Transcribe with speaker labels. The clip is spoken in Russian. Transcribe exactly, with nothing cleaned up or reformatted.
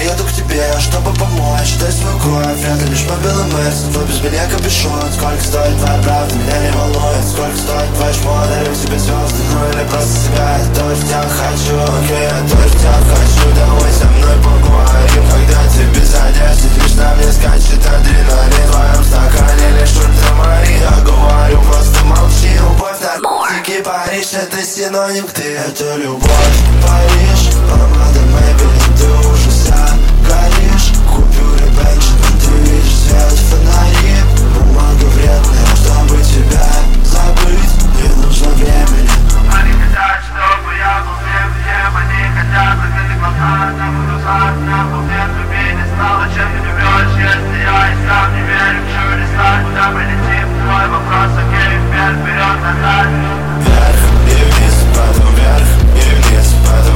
Speaker 1: еду к тебе, чтобы помочь. Дай свою кровь, вряд ли лишь по белым мерсам. Твой без меня капюшон. Сколько стоит твоя правда, меня не волнует. Сколько стоит твой шмот, дарю тебе звезды. Ну или просто себя, я тоже тебя хочу. Окей, я тоже тебя хочу. Давай со мной поговорим, когда ты без одежды. Лишь на мне скачет адреналин. В твоем стакане лишь ультрамарин. Я говорю, просто молчи. Любовь, наркотики, Париж, это синоним. Ты это любовь, Париж. Помада Maybelline, ты уже вся горишь. Купюры Benjamin, ты видишь свет в фонари. Бумага вредная, чтобы тебя забыть, не нужно времени.
Speaker 2: Они хотят, чтобы я был всем, всем. Они хотят закрыть глаза, на глаза, на глубин любви не стало. Чем ты живешь, если я и сам не верю в чудеса? Куда мы летим? Твой вопрос, окей, вверх, вперед, назад.
Speaker 1: Вверх и вниз, потом вверх и вниз, потом